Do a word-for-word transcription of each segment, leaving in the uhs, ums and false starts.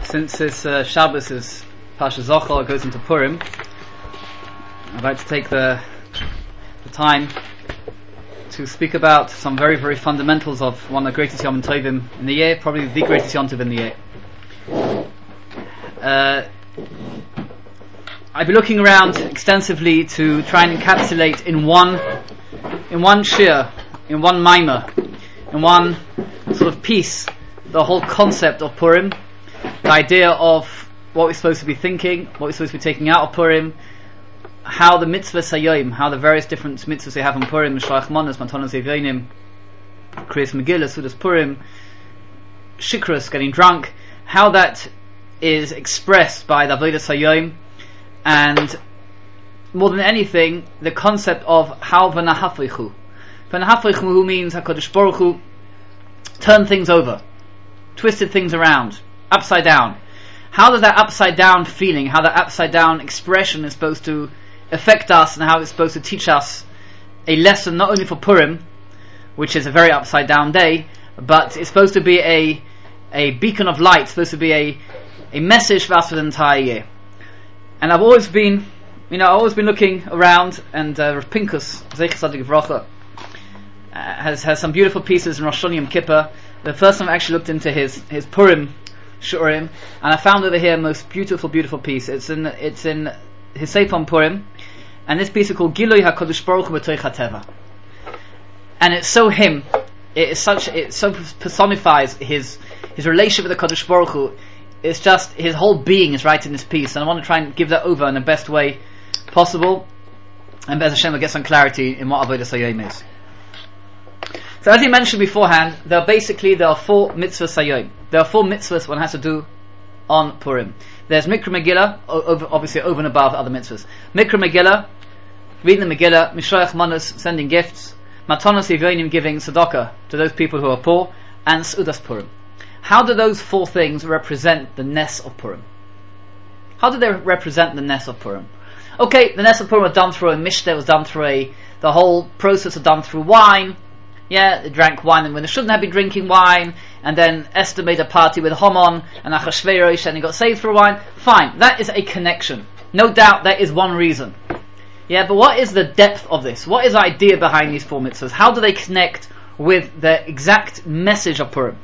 Since this uh, Shabbos is Pasha Zochar, goes into Purim, I'd like to take the, the time to speak about some very, very fundamentals of one of the greatest Yom Tovim in the year, probably the greatest Yom Tov in the year. Uh, I've been looking around extensively to try and encapsulate in one, in one shir, in one mimer, in one sort of piece, the whole concept of Purim, the idea of what we're supposed to be thinking, what we're supposed to be taking out of Purim, how the mitzvahs hayom, how the various different mitzvahs they have on Purim, Shloach Manos, Matanos Yevonim, Kriyas Megillah, Sudas Purim, Shikras, getting drunk, how that is expressed by the Avodas Hayom, and more than anything, the concept of how v'nahafrichu. V'nahafrichu means HaKadosh Baruch Hu turned things over, twisted things around, upside down. How does that upside down feeling, how that upside down expression is supposed to affect us, and how it's supposed to teach us a lesson not only for Purim, which is a very upside down day, but it's supposed to be a a beacon of light, supposed to be a a message for us for the entire year. And I've always been, you know, I've always been looking around, and uh, Rav Pinkus, Zecher Tzadik Livracha, uh, has has some beautiful pieces in Rosh Hashanah Yom Kippur. The first time I actually looked into his his Purim Shurim, and I found over here a most beautiful, beautiful piece. It's in it's in his Sefer on Purim, and this piece is called Gilui HaKadosh Baruch Hu B'Toich HaTeva, and it's so him. It is such. It so personifies his his relationship with the Kadosh Baruch Hu. It's just his whole being is right in this piece, and I want to try and give that over in the best way possible. And Be'ez Hashem will get some clarity in what Avodas Hayom is. So as he mentioned beforehand, there are basically there are four mitzvahs hayom. There are four mitzvahs one has to do on Purim. There's Mikra Megillah, over, obviously over and above other mitzvahs. Mikra Megillah, reading the Megillah, Mishloach Manos, sending gifts, Matanos Yevonim, giving tzedakah to those people who are poor, and Sudas Purim. How do those four things represent the Nes of Purim? How do they represent the Nes of Purim? Okay, the Nes of Purim was done through a Mishteh, was done through a, the whole process was done through wine. Yeah, they drank wine and when they shouldn't have been drinking wine, and then Esther made a party with Haman and Achashverosh, and he got saved through wine. Fine, that is a connection. No doubt that is one reason. Yeah, but what is the depth of this? What is the idea behind these four mitzvahs? How do they connect with the exact message of Purim?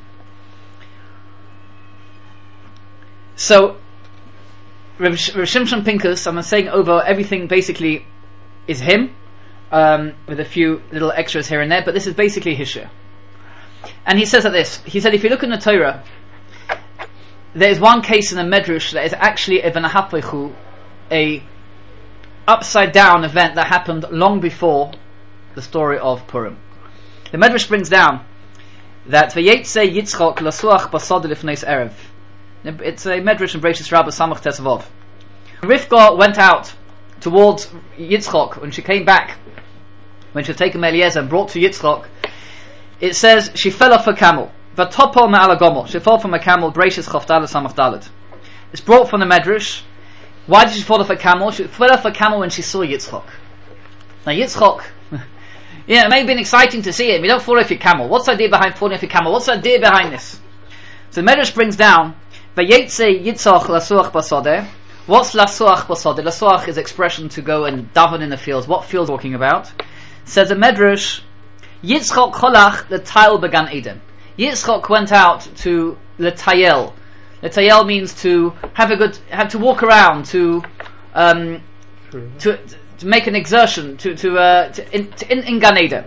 So, Rav Shimshon Pinkus, I'm saying over everything basically is him, um, with a few little extras here and there, but this is basically his shir. And he says like this, he said if you look in the Torah, there is one case in the Medrash that is actually a v'nahafrichu, a upside down event that happened long before the story of Purim. The Medrash brings down that v'yetze Yitzchok lasuach basad lifneis erev. It's a Medrash in Bereishis Rabbah Samach Tesvav. Rivka went out towards Yitzchok when she came back, when she was taken Eliezer and brought to Yitzchok. It says she fell off a camel. V'topol me'al hagomel. She fell from a camel. Bereishis Chof Dalet Samach Dalet. It's brought from the Medrash. Why did she fall off a camel? She fell off a camel when she saw Yitzchok. Now Yitzchok, yeah, it may have been exciting to see him. You don't fall off your camel. What's the idea behind falling off your camel? What's the idea behind this? So the Medrash brings down Vayetze Yitzchok lasuach basodeh. What's lasuach basodeh? Lasuach is expression to go and daven in the fields. What fields are talking about? Says the Medrash, Yitzchok cholach l'tayel began Eden. Yitzchok went out to l'tayel. L'tayel means to have a good, have to walk around, to um, to to make an exertion, to to, uh, to in, to, in, in Gan Eden.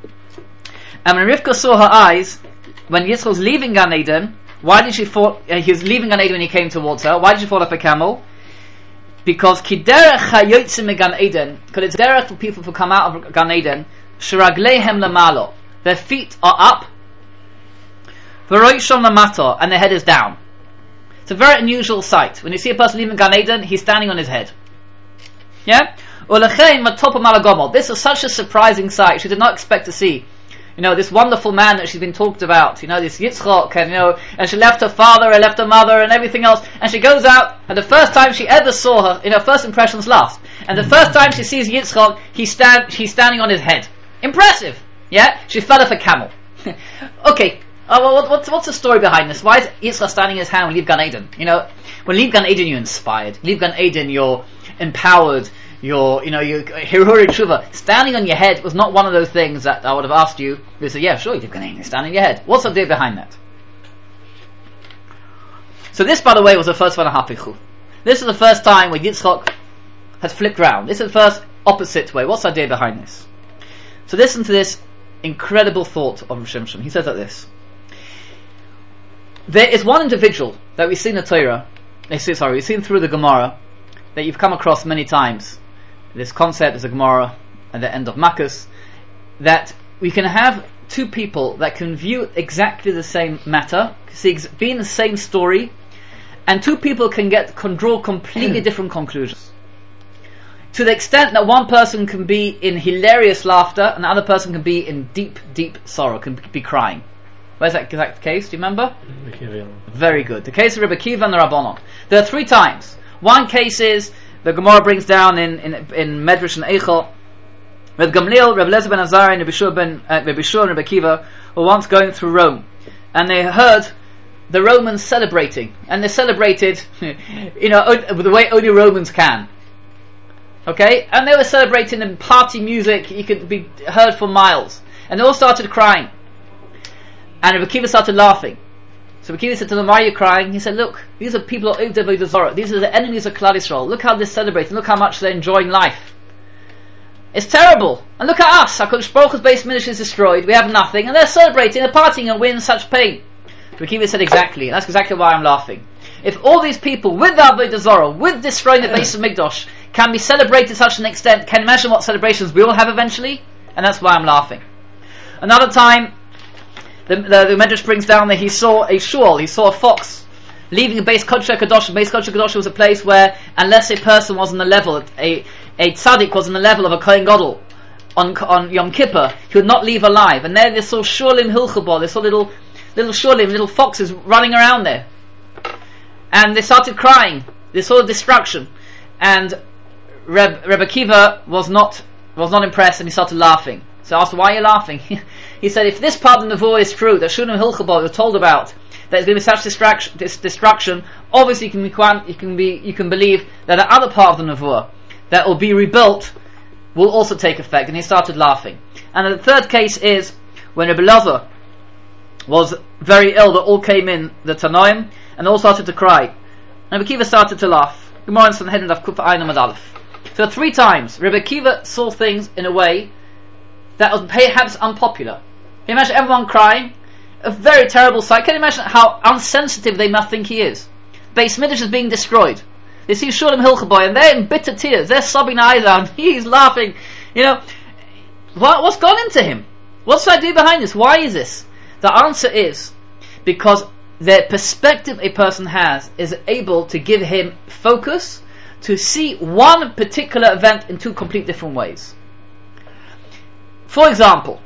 And when Rivka saw her eyes, when Yitzchok was leaving Gan Eden, why did she fall? Uh, he was leaving Gan Eden when he came towards her. Why did she fall off a camel? Because kiderech hayotze me Gan Eden, because it's derech for people who come out of Gan Eden. Shiragleihem lamalo, their feet are up, v'roishon lamato, and their head is down. It's a very unusual sight. When you see a person leaving Gan Eden, he's standing on his head. Yeah. Ulechein matopam alagomel. This was such a surprising sight. She did not expect to see. You know, this wonderful man that she's been talked about, you know, this Yitzchok, and you know, and she left her father, and left her mother, and everything else, and she goes out, and the first time she ever saw her, in her first impressions last, and the first time she sees Yitzchok, he stand, he's standing on his head. Impressive! Yeah? She fell off a camel. Okay, Oh, well, what, what's, what's the story behind this? Why is Yitzchak standing in his hand when you leave Gan Eden? You know, when you leave Gan Eden, you're inspired. You leave Gan Eden, you're empowered. You're, you know, you're Hiruri Tshuva. Standing on your head was not one of those things that I would have asked you. You said, yeah, sure, you leave Gan Eden, stand on your head. What's the idea behind that? So this, by the way, was the first one of Hapichu. This is the first time when Yitzchak has flipped round. This is the first opposite way. What's the idea behind this? So listen to this incredible thought of Rav Shimshon. He says like this. There is one individual that we see in the Torah, sorry, we've seen through the Gemara, that you've come across many times. This concept is a Gemara at the end of Makkas, that we can have two people that can view exactly the same matter, see, be in the same story, and two people can get can draw completely different conclusions. To the extent that one person can be in hilarious laughter, and the other person can be in deep, deep sorrow, can be crying. Where's that exact case? Do you remember? Very good. The case of Rebbe Kiva and the Rabbanon. There are three times. One case is the Gemara brings down in in, in Medrash and Eichel, Rebbe Gamliel, Rebbe Eliezer ben Azariah, and Rebbe Shua ben uh, Rebbe Shua and Rebbe Kiva were once going through Rome, and they heard the Romans celebrating, and they celebrated, you know, the way only Romans can. Okay, and they were celebrating in party music. You could be heard for miles, and they all started crying. And Rebbe Kiva started laughing. So Rebbe Kiva said to them, why are you crying? He said, look, these are people of Ovdei Avodah Zarah. These are the enemies of Klal Yisrael. Look how they're celebrating. Look how much they're enjoying life. It's terrible. And look at us. HaKadosh Baruch Hu's base ministry is destroyed. We have nothing. And they're celebrating, they're partying, and we're in such pain. Rebbe Kiva said, exactly. And that's exactly why I'm laughing. If all these people, with the Avodah Zarah, with destroying the base of Mikdash, can be celebrated to such an extent, can you imagine what celebrations we will have eventually? And that's why I'm laughing. Another time, The, the, the Medrash brings down that he saw a shul, he saw a fox leaving a base Kodesh Kadosh. Base Kodesh Kadosh was a place where, unless a person was on the level, a a tzaddik was on the level of a Kohen Gadol on on Yom Kippur, he would not leave alive. And there they saw shulim hilchabah, they saw little little shulim, little foxes running around there, and they started crying. They saw the destruction, and Reb, Rebbe Kiva was not was not impressed, and he started laughing. So I asked, why are you laughing? He said, if this part of the Nevuah is true, that Shunim Hilchabah was told about, that there's going to be such distraction, this destruction, obviously you can, be, you, can be, you can believe that the other part of the Nevuah, that will be rebuilt, will also take effect. And he started laughing. And the third case is, when Rebbe Eliezer was very ill, they all came in, the Tanoim, and they all started to cry. And Rebbe Kiva started to laugh. Gemara in Sanhedrin of Kufa Ayin Amud Aleph. So three times, Rebbe Kiva saw things in a way that was perhaps unpopular. Can you imagine everyone crying? A very terrible sight. Can you imagine how unsensitive they must think he is? Beis Midrash is being destroyed. They see Shulam Hilchaboy and they're in bitter tears. They're sobbing their eyes out. He's laughing. You know, what, what's gone into him? What's the idea behind this? Why is this? The answer is because the perspective a person has is able to give him focus to see one particular event in two complete different ways. For example,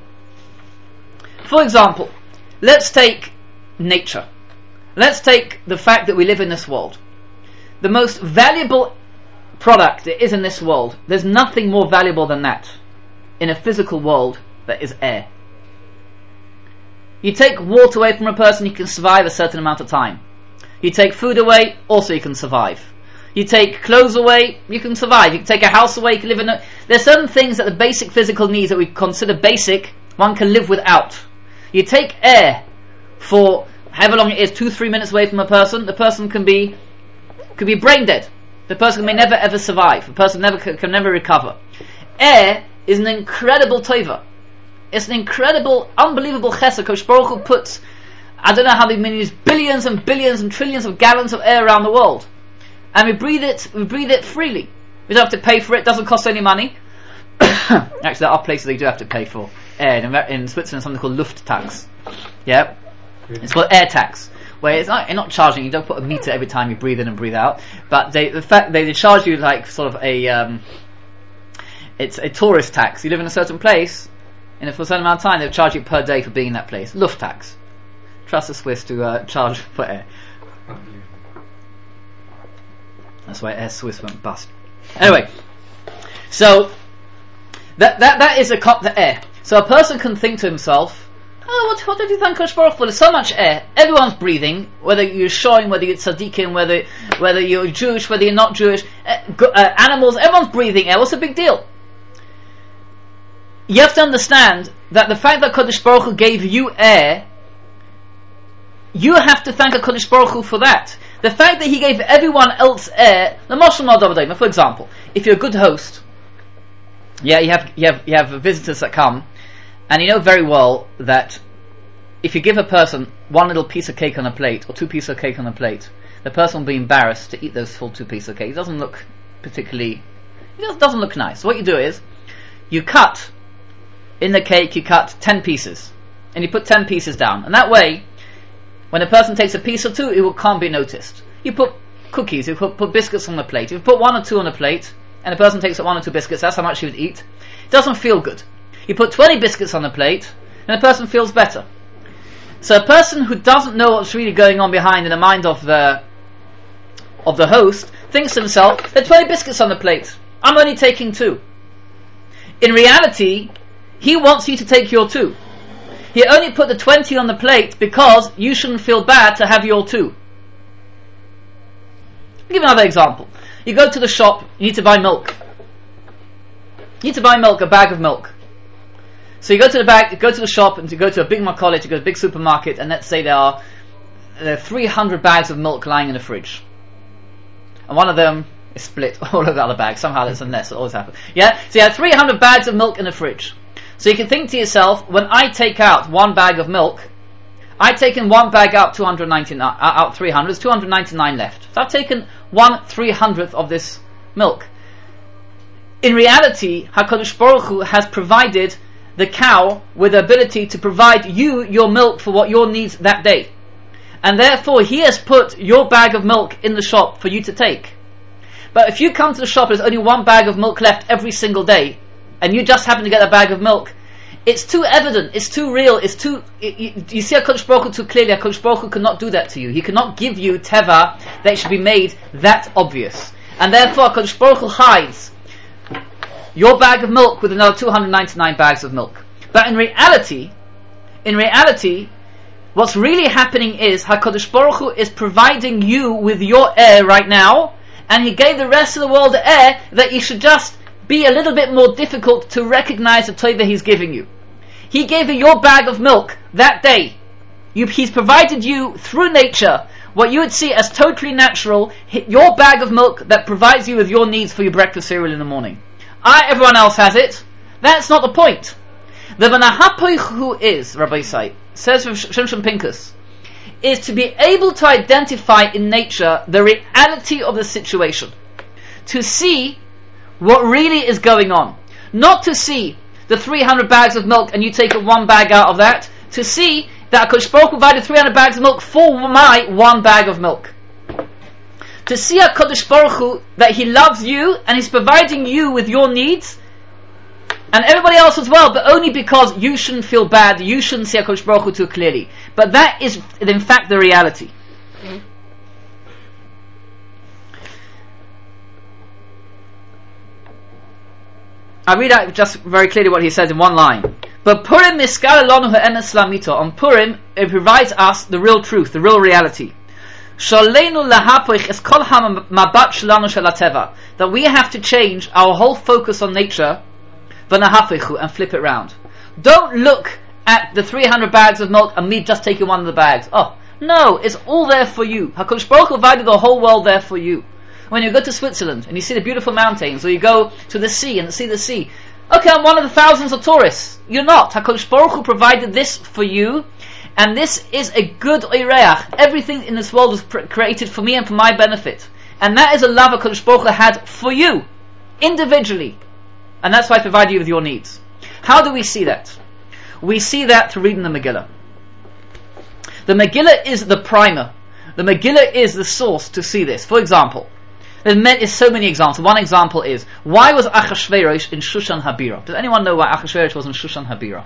for example, let's take nature. Let's take the fact that we live in this world. The most valuable product there is in this world, there's nothing more valuable than that in a physical world, that is air. You take water away from a person, you can survive a certain amount of time. You take food away, also you can survive. You take clothes away, you can survive. You can take a house away, you can live in a... There are certain things that the basic physical needs that we consider basic, one can live without. You take air for however long it is, two, three minutes away from a person, the person can be could be brain dead. The person may never ever survive. The person never can never recover. Air is an incredible tova. It's an incredible, unbelievable chesed. Kosh Baruch Hu puts, I don't know how many billions and billions and trillions of gallons of air around the world. And we breathe it, we breathe it freely. We don't have to pay for it, it doesn't cost any money. Actually, there are places that you do have to pay for air. In, in Switzerland, something called Luft tax. Yeah? It's called air tax. Where it's not, you're not charging, you don't put a meter every time you breathe in and breathe out. But they, the fact they, they charge you like sort of a, um, it's a tourist tax. You live in a certain place, and for a certain amount of time, they'll charge you per day for being in that place. Luft tax. Trust the Swiss to uh, charge for air. That's why Air Swiss went bust. Anyway, so that that that is a co- the air. So a person can think to himself, Oh, what, what did you thank Kodesh Baruch for? There's so much air. Everyone's breathing, whether you're showing, whether you're tzaddikim, whether whether you're Jewish, whether you're not Jewish. Uh, uh, animals, everyone's breathing air. What's the big deal? You have to understand that the fact that Kodesh Baruch Hu gave you air, you have to thank Kodesh Baruch Hu for that. The fact that He gave everyone else air, the Moshe, for example, if you're a good host, yeah, you have you have you have visitors that come. And you know very well that if you give a person one little piece of cake on a plate, or two pieces of cake on a plate, the person will be embarrassed to eat those full two pieces of cake. It doesn't look particularly, it just doesn't look nice. So what you do is, you cut, in the cake you cut ten pieces, and you put ten pieces down. And that way, when a person takes a piece or two, it will, can't be noticed. You put cookies, you put, put biscuits on the plate. If you put one or two on the plate, and a person takes one or two biscuits, that's how much you would eat. It doesn't feel good. You put twenty biscuits on the plate, and the person feels better. So a person who doesn't know what's really going on behind in the mind of the of the host thinks to himself, there are twenty biscuits on the plate, I'm only taking two. In reality, he wants you to take your two. He only put the twenty on the plate because you shouldn't feel bad to have your two. I'll give another example. You go to the shop, you need to buy milk. You need to buy milk, a bag of milk. So you go to the bag, go to the shop, and you go to a big market, you go to a big supermarket, and let's say there are, there are three hundred bags of milk lying in the fridge, and one of them is split all of the other bags. Somehow that's a mess. It always happens. Yeah. So you have three hundred bags of milk in the fridge. So you can think to yourself, when I take out one bag of milk, I've taken one bag out, two hundred ninety-nine uh, out three hundred. There's two hundred ninety-nine left. So I've taken one three hundredth of this milk. In reality, HaKadosh Baruch Hu has provided the cow with the ability to provide you your milk for what your needs that day, and therefore He has put your bag of milk in the shop for you to take. But if you come to the shop, there's only one bag of milk left every single day, and you just happen to get a bag of milk, it's too evident, it's too real, it's too it, you, you see HaKadosh Baruch Hu too clearly. HaKadosh Baruch Hu cannot do that to you. He cannot give you teva that it should be made that obvious, and therefore HaKadosh Baruch Hu hides your bag of milk with another two hundred ninety-nine bags of milk. But in reality, in reality, what's really happening is HaKadosh Baruch Hu is providing you with your air right now, and He gave the rest of the world air that you should just be a little bit more difficult to recognize the teva He's giving you. He gave you your bag of milk that day. You, he's provided you through nature what you would see as totally natural, your bag of milk that provides you with your needs for your breakfast cereal in the morning. I, everyone else has it. That's not the point. The Vanahapoich who is, Rabbi Isai, says Shimshon Pinkus, is to be able to identify in nature the reality of the situation. To see what really is going on. Not to see the three hundred bags of milk and you take one bag out of that. To see that HaKadosh Baruch Hu provided three hundred bags of milk for my one bag of milk. To see HaKadosh Baruch Hu, that He loves you and He's providing you with your needs, and everybody else as well, but only because you shouldn't feel bad, you shouldn't see HaKadosh Baruch Hu too clearly. But that is in fact the reality. Mm. I read out just very clearly what he says in one line. But Purim miskar lanu ha'emes lamito. On Purim, it provides us the real truth, the real reality. Shalenu lahapoich es kol ha'mabat shelanu shel hateva. That we have to change our whole focus on nature, v'nahafichu, and flip it round. Don't look at the three hundred bags of milk and me just taking one of the bags. Oh, no, it's all there for you. HaKadosh Baruch Hu provided the whole world there for you. When you go to Switzerland and you see the beautiful mountains, or you go to the sea and see the sea, okay, I'm one of the thousands of tourists. You're not. HaKadosh Baruch Hu provided this for you, and this is a good oireach. Everything in this world was pr- created for me and for my benefit. And that is a love HaKadosh Baruch Hu had for you, individually. And that's why I provide you with your needs. How do we see that? We see that through reading the Megillah. The Megillah is the primer. The Megillah is the source to see this. For example, there's so many examples. One example is, why was Achashverosh in Shushan Habira? Does anyone know why Achashverosh was in Shushan Habira?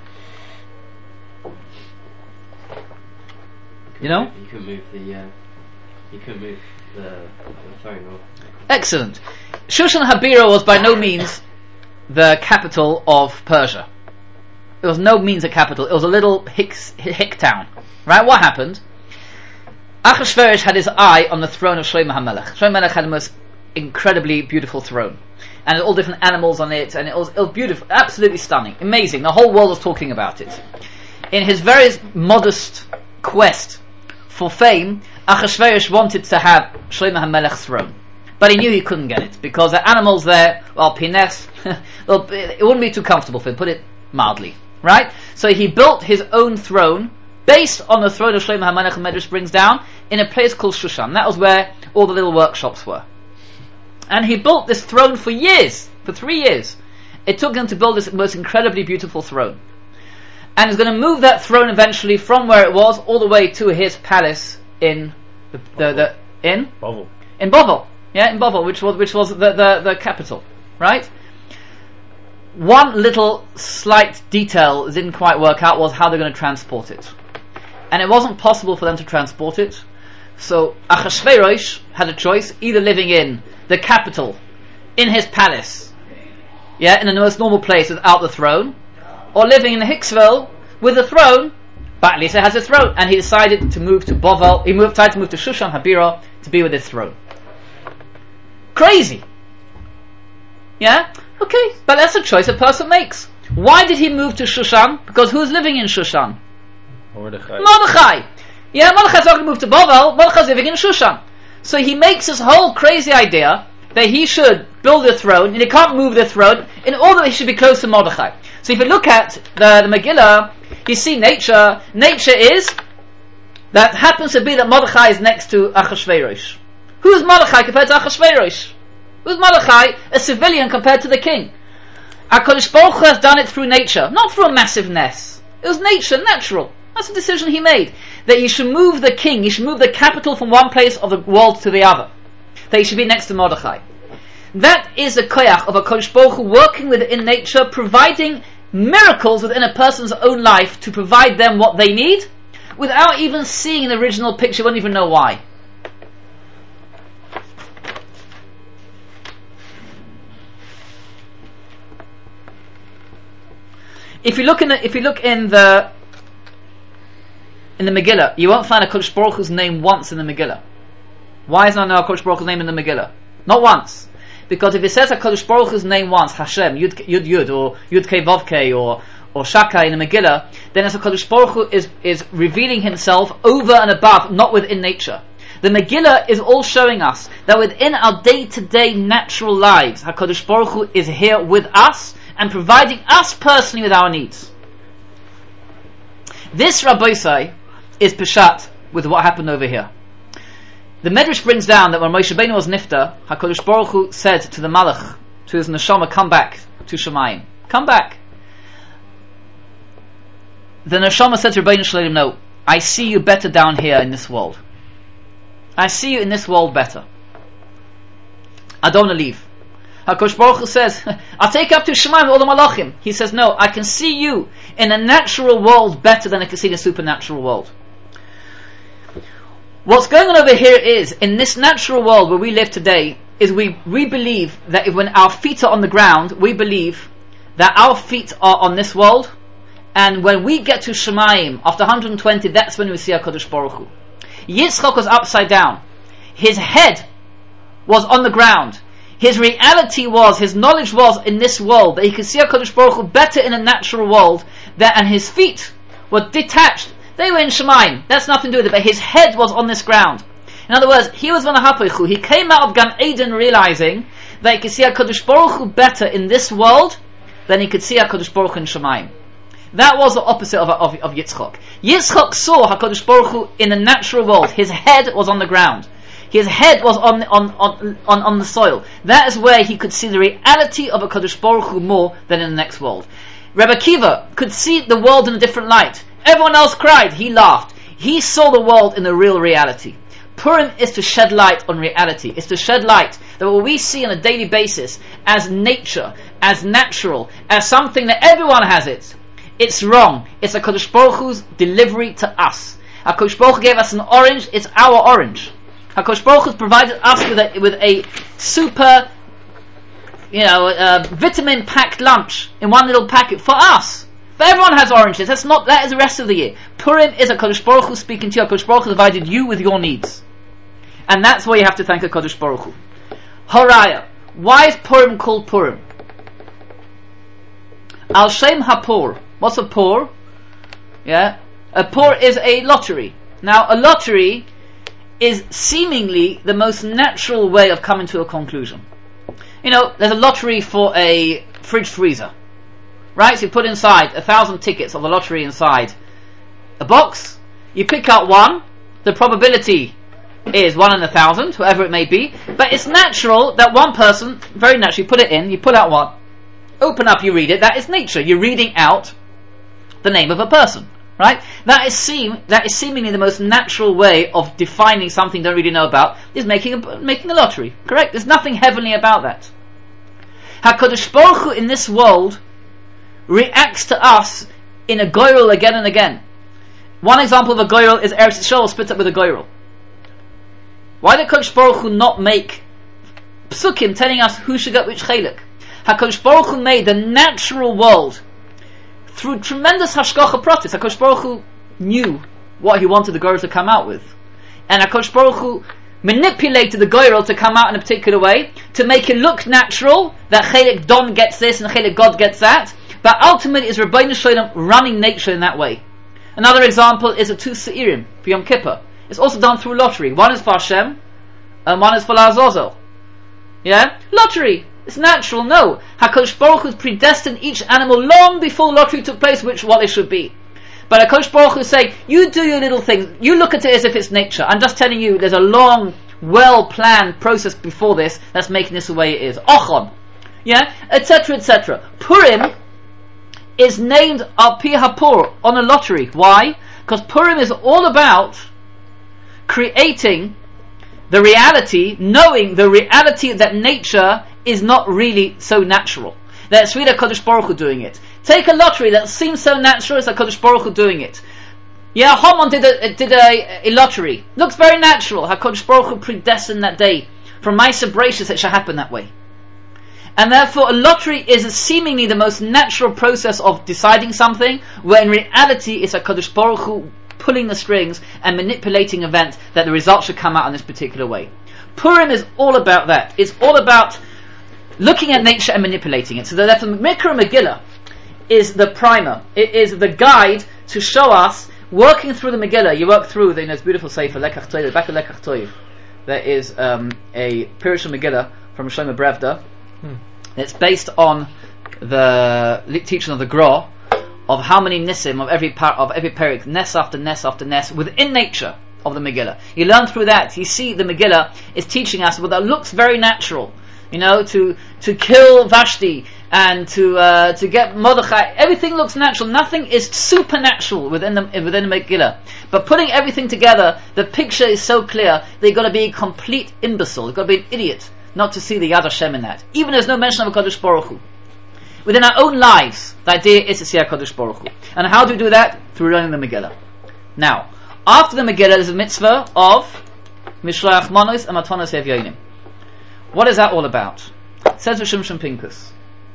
You know? You can move the, uh, you can move the, the phone off. Excellent. Shushan Habira was by no means the capital of Persia. it was no means a capital. It was a little hick, hick town. Right? What happened? Achashverosh had his eye on the throne of Shlomo HaMelech. Shlomo HaMelech had the most incredibly beautiful throne. And all different animals on it, and it was, it was beautiful, absolutely stunning, amazing. The whole world was talking about it. In his very modest quest for fame, Achashverosh wanted to have Shlomo HaMelech's throne. But he knew he couldn't get it, because the animals there, well, Pines, well, it wouldn't be too comfortable for him, put it mildly. Right? So he built his own throne, based on the throne of Shlomo HaMelech, the Medrash brings down, in a place called Shushan. That was where all the little workshops were. And he built this throne for years, for three years. It took him to build this most incredibly beautiful throne. And he's going to move that throne eventually from where it was all the way to his palace in the, the, the in Bovel. In Bovel. Yeah, in Bovel, which was which was the, the, the capital. Right? One little slight detail that didn't quite work out was how they're going to transport it. And it wasn't possible for them to transport it. So Achashverosh had a choice, either living in the capital, in his palace, yeah, in the most normal place without the throne, or living in Hicksville with a throne, but at least it has a throne. And he decided to move to Bovel, he moved, tried to move to Shushan Habira to be with his throne. Crazy! Yeah? Okay, but that's a choice a person makes. Why did he move to Shushan? Because who's living in Shushan? Mordechai. Mordechai! Yeah, Mordechai's not going to move to Bovel, Mordechai's living in Shushan. So he makes this whole crazy idea that he should build a throne, and he can't move the throne, in order that he should be close to Mordechai. So if you look at the, the Megillah, you see nature. Nature is, that happens to be that Mordechai is next to Achashverosh. Who is Mordechai compared to Achashverosh? Who's Mordechai? A civilian compared to the king. HaKadosh Baruch Hu has done it through nature, not through a massive ness. It was nature, natural. That's a decision he made. That you should move the king, you should move the capital from one place of the world to the other. That he should be next to Mordechai. That is the koyach of HaKadosh Baruch Hu working within nature, providing miracles within a person's own life to provide them what they need, without even seeing the original picture. You won't even know why. If you look in the, if you look in the in the Megillah, you won't find HaKadosh Baruch Hu's name once in the Megillah. Why is not HaKadosh Baruch Hu's name in the Megillah? Not once. Because if it says HaKadosh Baruch Hu's name once, Hashem, Yud Yud, Yud or Yud Kei Vav Kei or or Shaka in the Megillah, then as HaKadosh Baruch Hu is is revealing Himself over and above, not within nature. The Megillah is all showing us that within our day-to-day natural lives, HaKadosh Baruch Hu is here with us and providing us personally with our needs. This, Rabbi Yisai, is Peshat with what happened over here. The Medrash brings down that when Moshe Rabbeinu was nifta, HaKadosh Baruch Hu said to the Malach, to his neshama, come back to Shemayim. Come back. The neshama said to Rabbeinu Shalom, no, I see you better down here in this world. I see you in this world better. I don't want to leave. HaKadosh Baruch Hu says, I'll take you up to Shemayim with all the Malachim. He says, no, I can see you in a natural world better than I can see in a supernatural world. What's going on over here is, in this natural world where we live today, is we, we believe that if when our feet are on the ground, we believe that our feet are on this world, and when we get to Shemayim, after one hundred twenty, that's when we see HaKadosh Baruch Hu. Yitzchak was upside down. His head was on the ground. His reality was, his knowledge was in this world, that he could see HaKadosh Baruch Hu better in a natural world, that, and his feet were detached. They were in Shemayim. That's nothing to do with it, but his head was on this ground. In other words, he was Vanahapechu. He came out of Gan Eden realizing that he could see HaKadosh Baruch Hu better in this world than he could see HaKadosh Baruch Hu in Shemayim. That was the opposite of, of, of Yitzchak. Yitzchak saw HaKadosh Baruch Hu in the natural world. His head was on the ground. His head was on, on, on, on, on the soil. That is where he could see the reality of HaKadosh Baruch Hu more than in the next world. Rebbe Akiva could see the world in a different light. Everyone else cried, he laughed. He saw the world in the real reality. Purim is to shed light on reality. It's to shed light that what we see on a daily basis as nature, as natural, as something that everyone has it, it's wrong. It's HaKadosh Baruch Hu's delivery to us. HaKadosh Baruch Hu gave us an orange, it's our orange. HaKadosh Baruch Hu provided us with a, with a super, you know, uh, vitamin-packed lunch in one little packet for us. But everyone has oranges. That's not, that is the rest of the year. Purim is a Kodesh Baruch Hu speaking to you. Kodesh Baruch Hu divided you with your needs. And that's why you have to thank a Kodesh Baruch Hu. Horaya. Why is Purim called Purim? Al Shem HaPur. What's a Pur? Yeah? A Pur is a lottery. Now, a lottery is seemingly the most natural way of coming to a conclusion. You know, there's a lottery for a fridge freezer. Right? So you put inside a thousand tickets of the lottery inside a box. You pick out one. The probability is one in a thousand, whoever it may be. But it's natural that one person, very naturally, put it in, you pull out one, open up, you read it. That is nature. You're reading out the name of a person. Right? That is seem that is seemingly the most natural way of defining something you don't really know about, is making a, making a lottery. Correct? There's nothing heavenly about that. HaKadosh Baruch Hu in this world reacts to us in a goyrel again and again. One example of a goyrel is Eretz Yisrael split up with a goyrel. Why did HaKadosh Baruch Hu not make psukim telling us who should get which chelik? HaKadosh Baruch Hu made the natural world through tremendous hashgacha pratis. HaKadosh Baruch Hu knew what he wanted the goyrel to come out with. And HaKadosh Baruch Hu manipulated the goyrel to come out in a particular way, to make it look natural, that chelik Don gets this and chelik God gets that. But ultimately, is Rabbeinu Shalom running nature in that way. Another example is a two Seirim for Yom Kippur. It's also done through lottery. One is for Hashem, and one is for La'azazel. Yeah? Lottery. It's natural, no. HaKadosh Baruch Hu predestined each animal long before the lottery took place, which what it should be. But HaKadosh Baruch Hu is saying, you do your little things. You look at it as if it's nature. I'm just telling you, there's a long, well-planned process before this that's making this the way it is. Ochon. Yeah? Etc, et cetera. Purim is named Al Pi HaPur, on a lottery. Why? Because Purim is all about creating the reality, knowing the reality that nature is not really so natural. That's really HaKadosh Baruch Hu doing it. Take a lottery that seems so natural, it's HaKadosh Baruch Hu doing it. Yeah, Haman did a did a, a lottery. Looks very natural. HaKadosh Baruch Hu predestined that day. From Ma'aser Bereishis it shall happen that way. And therefore a lottery is seemingly the most natural process of deciding something, where in reality it's HaKadosh Baruch Hu pulling the strings and manipulating events that the result should come out in this particular way. Purim is all about that. It's all about looking at nature and manipulating it. So the Mikra Megillah is the primer. It is the guide to show us, working through the Megillah. You work through, you know, it's beautiful sefer, Lekach Toiv, the back of Lekach Toiv. There is um, a Pirush Megillah from Shlomo Brevda. Hmm. It's based on the teaching of the Gra, of how many nisim of every par- of every perik, nes after nes after nes, within nature of the Megillah. You learn through that. You see the Megillah is teaching us what that looks very natural. You know, to to kill Vashti and to uh, to get Mordechai. Everything looks natural. Nothing is supernatural within the within the Megillah. But putting everything together, the picture is so clear that you've got to be a complete imbecile. You've got to be an idiot not to see the Yad Hashem in that. Even there's no mention of HaKadosh Baruch Hu. Within our own lives, the idea is to see HaKadosh Baruch Hu. And how do we do that? Through learning the Megillah. Now, after the Megillah, there's a mitzvah of Mishloach Manos and Matanos Evyonim. What is that all about? Says Rosh Shimshon Pinkus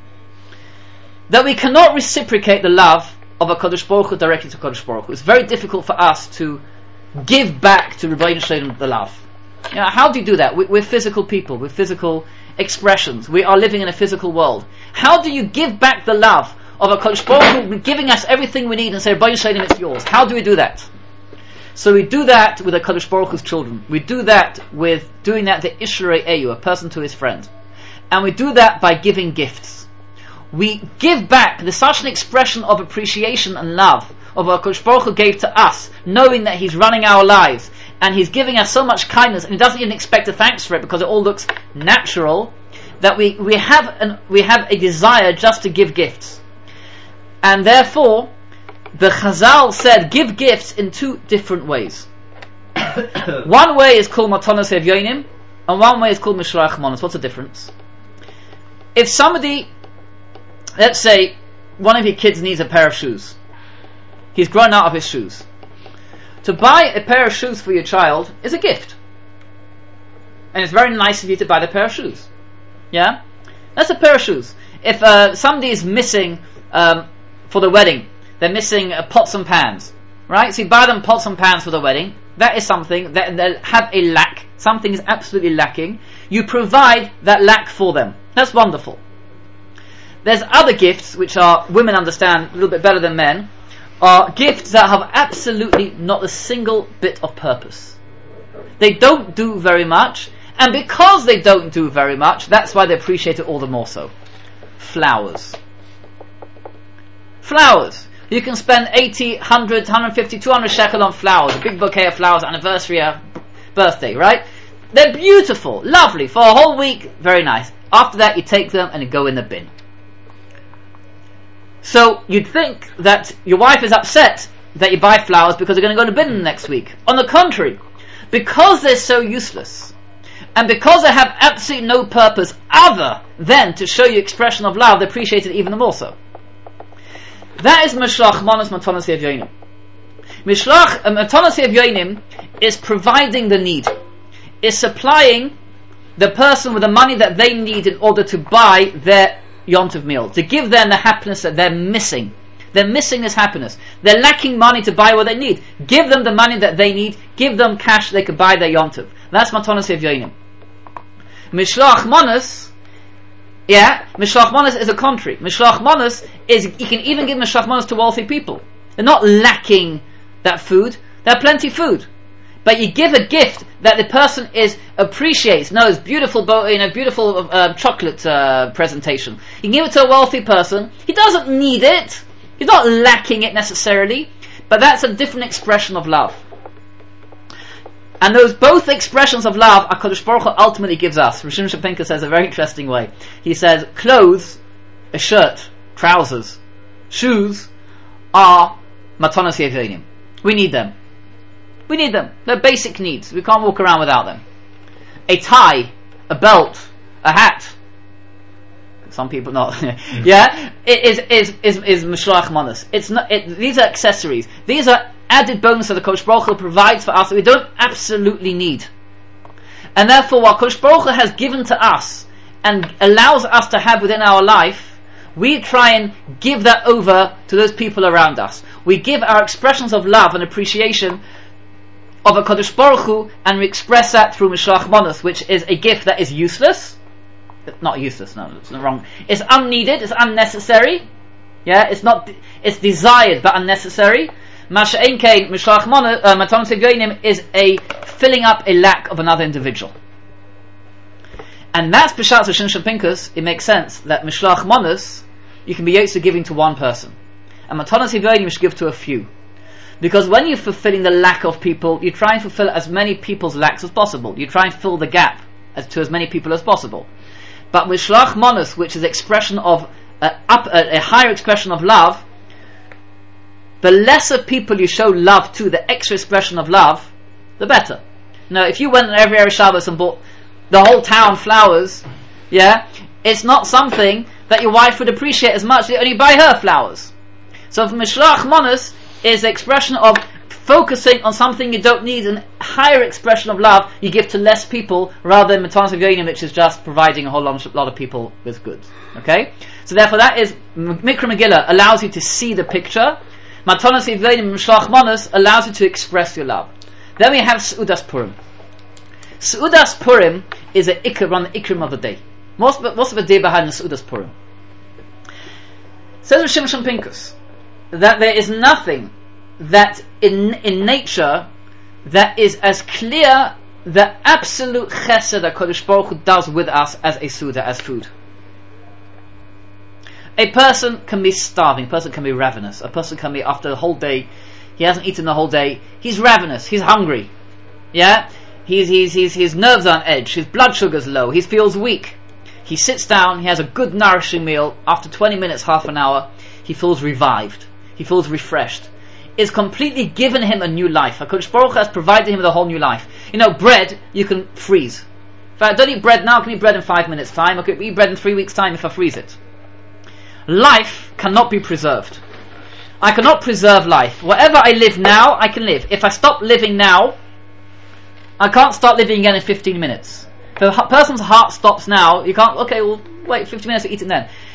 that we cannot reciprocate the love of a HaKadosh Baruch Hu directly to HaKadosh Baruch Hu. It's very difficult for us to give back to Rebbeinu Shalom the love. You know, how do you do that? We, we're physical people with physical expressions. We are living in a physical world. How do you give back the love of a HaKadosh Baruch Hu giving us everything we need and say, Rebbeinu Shalom, it's yours? How do we do that? So we do that with a HaKadosh Baruch Hu's children. We do that with doing that to Ishrei Eyu, a person to his friend. And we do that by giving gifts. We give back. There's such an expression of appreciation and love of what HaKadosh Baruch Hu gave to us, knowing that He's running our lives and He's giving us so much kindness, and He doesn't even expect a thanks for it because it all looks natural, that we, we have an, we have a desire just to give gifts. And therefore the Chazal said give gifts in two different ways. One way is called Matanos Evyonim, and one way is called Mishloach Manos. What's the difference? If somebody, let's say one of your kids needs a pair of shoes, he's grown out of his shoes. To buy a pair of shoes for your child is a gift, and it's very nice of you to buy the pair of shoes. Yeah, that's a pair of shoes. If uh, somebody is missing um, for the wedding they're missing uh, pots and pans, right? So you buy them pots and pans for the wedding. That is something that they have a lack. Something is absolutely lacking. You provide that lack for them. That's wonderful. There's other gifts which are, women understand a little bit better than men, are gifts that have absolutely not a single bit of purpose. They don't do very much, and because they don't do very much, that's why they appreciate it all the more so. Flowers. Flowers. You can spend eighty, one hundred, one hundred fifty, two hundred shekel on flowers, a big bouquet of flowers, anniversary, uh, birthday, right? They're beautiful, lovely, for a whole week, very nice. After that, you take them and you go in the bin. So, you'd think that your wife is upset that you buy flowers because they're going to go in the bin next week. On the contrary, because they're so useless, and because they have absolutely no purpose other than to show you expression of love, they appreciate it even more so. That is Mishlach Manos Matanos Yevyonim. Mishlach Matanos Yevyonim is providing the need, is supplying the person with the money that they need in order to buy their Yom Tov meal, to give them the happiness that they're missing. They're missing this happiness. They're lacking money to buy what they need. Give them the money that they need. Give them cash so they can buy their Yom Tov. That's Matanos Yevyonim. Mishlach Manos, yeah, Mishlach Manos is a contrary. Mishlach Manos is, you can even give Mishlach Manos to wealthy people. They're not lacking that food. They have plenty of food. But you give a gift that the person is appreciates, knows, beautiful, you know, beautiful uh, chocolate uh, presentation. You can give it to a wealthy person. He doesn't need it. He's not lacking it necessarily. But that's a different expression of love. And those both expressions of love, HaKadosh Baruch Hu ultimately gives us. Rosh Hashanah says a very interesting way. He says, clothes, a shirt, trousers, shoes are Matanos Yevyonim. We need them. We need them. They're basic needs. We can't walk around without them. A tie, a belt, a hat. Some people not. Yeah, it is is is is Mishlach Manos. It's not. It, these are accessories. These are added bonuses that Kosh Baruch Hu provides for us that we don't absolutely need. And therefore, what Kosh Baruch Hu has given to us and allows us to have within our life, we try and give that over to those people around us. We give our expressions of love and appreciation of a Kodesh Baruch Hu, and we express that through Mishlach Manos, which is a gift that is useless. Not useless, no, it's not wrong. It's unneeded, it's unnecessary. Yeah, it's not, it's desired but unnecessary. Masha'en Kain, Mishlach Manos, uh, Matanos Yevyonim is a filling up a lack of another individual. And that's Peshat Rosh Hashanah Pinkus. It makes sense that Mishlach Manos, you can be used to giving to one person. And Matanos Yevyonim you should give to a few. Because when you're fulfilling the lack of people, you try and fulfill as many people's lacks as possible. You try and fill the gap as to as many people as possible. But Mishlach Manos, which is expression of uh, up, uh, a higher expression of love, the lesser people you show love to, the extra expression of love, the better. Now, if you went on every Erev Shabbos and bought the whole town flowers, yeah, it's not something that your wife would appreciate as much. You only buy her flowers. So, Mishlach Manos is the expression of focusing on something you don't need, and higher expression of love you give to less people rather than Matanos Yevyonim, which is just providing a whole lot of people with goods. Okay? So therefore that is, Mikra Megillah allows you to see the picture. Matanos Yevyonim, Mishlach Manos allows you to express your love. Then we have Seudas Purim. Seudas Purim is an ikr on the ikrim of the day. Most, most of the day behind the Seudas Purim. Says Rosh Hashanah Pinkus that there is nothing that in in nature that is as clear the absolute chesed that Kodesh Baruch Hu does with us as a suda, as food. A person can be starving, a person can be ravenous, a person can be, after the whole day, he hasn't eaten the whole day, he's ravenous, he's hungry, yeah, he's, he's, he's, his nerves are on edge, his blood sugar's low, he feels weak, he sits down, he has a good nourishing meal, after twenty minutes, half an hour, he feels revived. He feels refreshed. It's completely given him a new life. HaKadosh Baruch Hu has provided him with a whole new life. You know, bread, you can freeze. If I don't eat bread now, I can eat bread in five minutes time. I can eat bread in three weeks time if I freeze it. Life cannot be preserved. I cannot preserve life. Whatever I live now, I can live. If I stop living now, I can't start living again in fifteen minutes. If a person's heart stops now, you can't, okay, well, wait fifteen minutes to eat it then.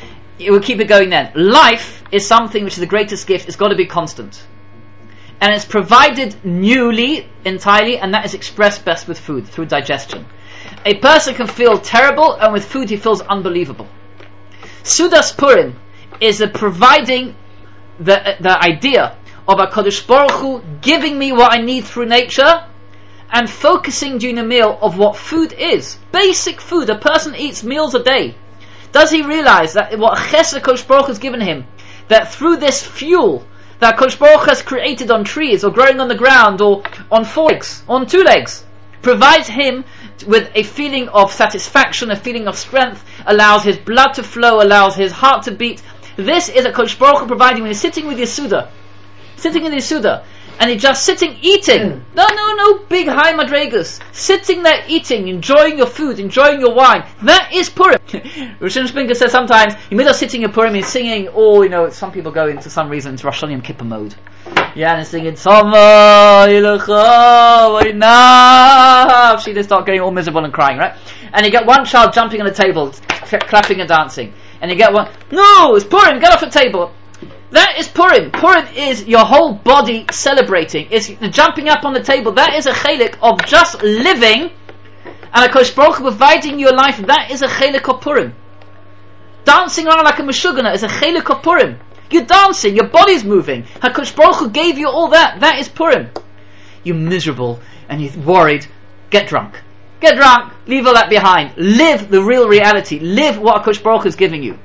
we'll keep it going then. Life is something which is the greatest gift. It's got to be constant. And it's provided newly, entirely, and that is expressed best with food, through digestion. A person can feel terrible, and with food he feels unbelievable. Sudas Purim is a providing the the idea of a Kodesh Baruch Hu giving me what I need through nature, and focusing during the meal of what food is. Basic food. A person eats meals a day. Does he realize that what Chesed Kodesh Baruch Hu has given him, that through this fuel that Kodesh Baruch Hu has created on trees, or growing on the ground, or on four legs, on two legs, provides him with a feeling of satisfaction, a feeling of strength, allows his blood to flow, allows his heart to beat. This is a Kodesh Baruch Hu providing when he's sitting with Yisuda, sitting in Yisuda, and he's just sitting eating. Mm. No, no, no big high madregas. Sitting there eating, enjoying your food, enjoying your wine. That is Purim. Rosh Hashanah says sometimes, in the middle of sitting in Purim, he's singing, or, you know, some people go into some reason into Rosh Hashanah Kippur mode. Yeah, and he's singing, Tzama, Yilecha, Vainav. She just start getting all miserable and crying, right? And you get one child jumping on the table, clapping and dancing. And you get one, no, it's Purim, get off the table. That is Purim. Purim is your whole body celebrating. It's the jumping up on the table. That is a chelik of just living, and a Kodesh Baruch Hu providing your life. That is a chelik of Purim. Dancing around like a meshugana is a chelik of Purim. You're dancing, your body's moving. HaKadosh Baruch Hu gave you all that. That is Purim. You're miserable and you're worried. Get drunk. Get drunk. Leave all that behind. Live the real reality. Live what HaKadosh Baruch Hu is giving you.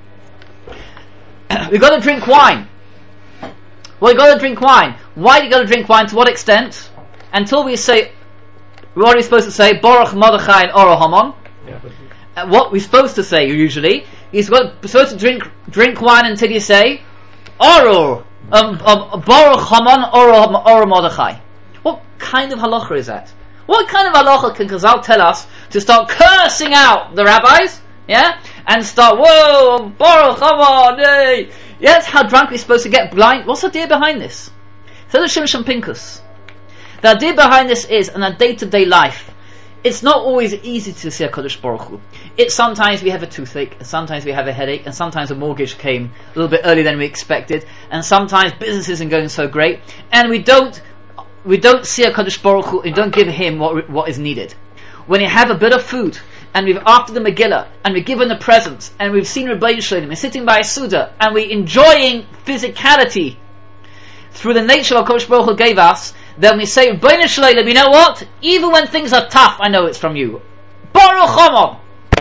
We've got to drink wine. Well, you got to drink wine. Why do you got to drink wine? To what extent? Until we say, what are we supposed to say? Baruch Mordechai and Oro Hamon. Yeah. Uh, what we're supposed to say usually, you're supposed to drink drink wine until you say, Oro, um, um, Baruch Hamon Oro, Oro Mordechai. What kind of halacha is that? What kind of halacha can Chazal tell us to start cursing out the rabbis? Yeah, and start, whoa, Baruch Hamon, hey. Yeah, that's how drunk we're supposed to get. Blind. What's the idea behind this? So the Shimshon Pinkus. The idea behind this is, in our day-to-day life, it's not always easy to see a Kodesh Baruch Hu. It's sometimes we have a toothache, and sometimes we have a headache, and sometimes a mortgage came a little bit earlier than we expected, and sometimes business isn't going so great, and we don't, we don't see a Kodesh Baruch Hu, and don't give him what what is needed. When you have a bit of food, and we've after the Megillah, and we've given the presents, and we've seen Rebbeinu Shalom, and sitting by a Suda, and we're enjoying physicality through the nature of Kodesh Baruch Hu gave us, then we say, Rebbeinu Shalom, you know what? Even when things are tough, I know it's from you. Baruch Hamon.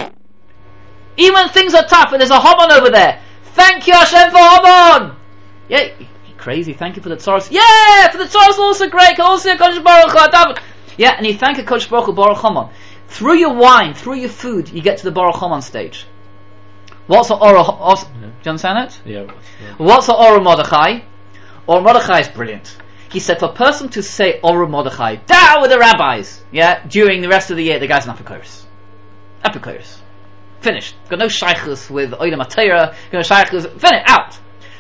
Even when things are tough, and there's a Hamon over there. Thank you Hashem for Hamon. Yeah, crazy, thank you for the Tzoros. Yeah, for the Tzoros also great, also Kodesh Baruch Hu. Yeah, and you thank a Kodesh Baruch Hu, Baruch Hamon. Through your wine, through your food, you get to the Baruch Hamon stage. What's the Oro? Yeah. Do you understand it? Yeah. yeah. What's the Oro Mordechai? Oro Mordechai is brilliant. He said for a person to say Oro Mordechai, down with the rabbis, yeah, during the rest of the year, the guy's an apikoros. Apikoros. Finished. Got no shaykhus with Oila Matera, got no shaykhus, finish, out.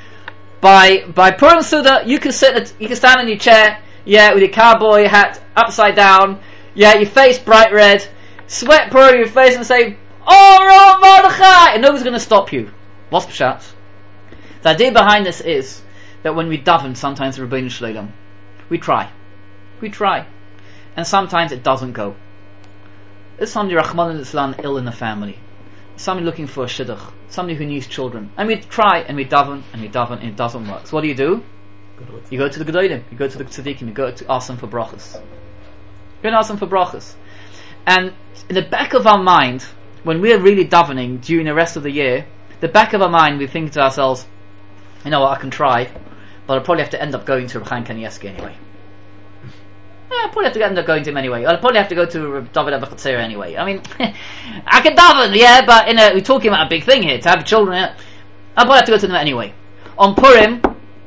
By, by Purim Suda, you can sit, you can stand in your chair, yeah, with your cowboy hat upside down, yeah, your face bright red, sweat pour over your face and say, Oro Mordechai! And nobody's going to stop you. What's Pshat? The idea behind this is that when we daven, sometimes Rebbeinu Shalom, we try. We try. And sometimes it doesn't go. There's somebody, Rahman al-Islam, ill in the family. Somebody looking for a shidduch. Somebody who needs children. And we try, and we daven, and we daven, and it doesn't work. So what do you do? You go to the Gedolim, you go to the Tzaddikim, you go to ask them for brachas. You go and ask them for brachas. And in the back of our mind, when we're really davening during the rest of the year, the back of our mind, we think to ourselves, you know what, I can try, but I'll probably have to end up going to Reb Chaim Kanievsky anyway. Yeah, I'll probably have to end up going to him anyway. I'll probably have to go to Reb David Abachatzera anyway. I mean, I can daven, yeah, but in a, we're talking about a big thing here, to have children, yeah. I'll probably have to go to them anyway. On Purim,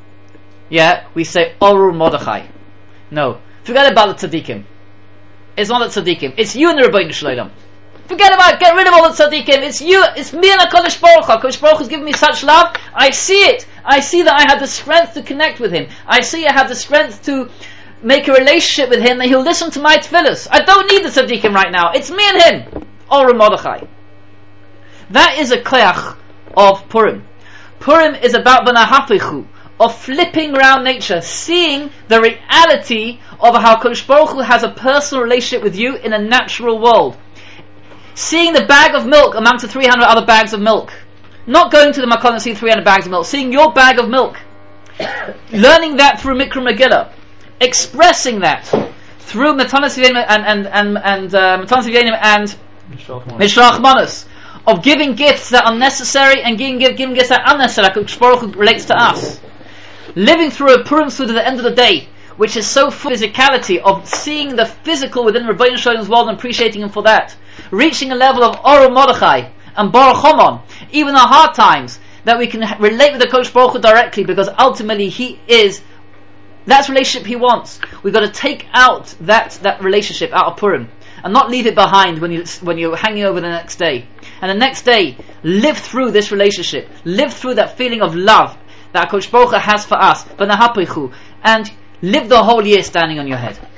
yeah, we say Oro Mordechai. No, forget about the tzaddikim. It's not the tzaddikim. It's you and the Rebbeinu Shalom. Forget about it. Get rid of all the tzaddikim. It's you. It's me and HaKadosh Baruch Hu. HaKadosh Baruch Hu has given me such love. I see it. I see that I have the strength to connect with Him. I see I have the strength to make a relationship with Him, that He'll listen to my tefillas. I don't need the tzaddikim right now. It's me and Him. Oro Mordechai. That is a koach of Purim. Purim is about B'nahapichu, of flipping around nature, seeing the reality of how Kodesh Baruch Hu has a personal relationship with you in a natural world. Seeing the bag of milk amongst the three hundred other bags of milk. Not going to the Makon and seeing three hundred bags of milk. Seeing your bag of milk. Learning that through Mikra Megillah. Expressing that through Matanas Yenim and and and and uh, Matanas Yenim and Mishlach Manos. Of giving gifts that are necessary and giving, giving gifts that are unnecessary. Kodesh Baruch Hu relates to us. Living through a Purim Suda at the end of the day, which is so full of physicality, of seeing the physical within Rabbeinu Shalom's world and appreciating him for that. Reaching a level of Oru Mordechai and Baruch Homon, even in our hard times, that we can relate with the Kodesh Baruch Hu directly, because ultimately he is, that's the relationship he wants. We've got to take out that, that relationship out of Purim, and not leave it behind when, you, when you're hanging over the next day. And the next day, live through this relationship, live through that feeling of love that HaKadosh Baruch Hu has for us, and live the whole year standing on your head.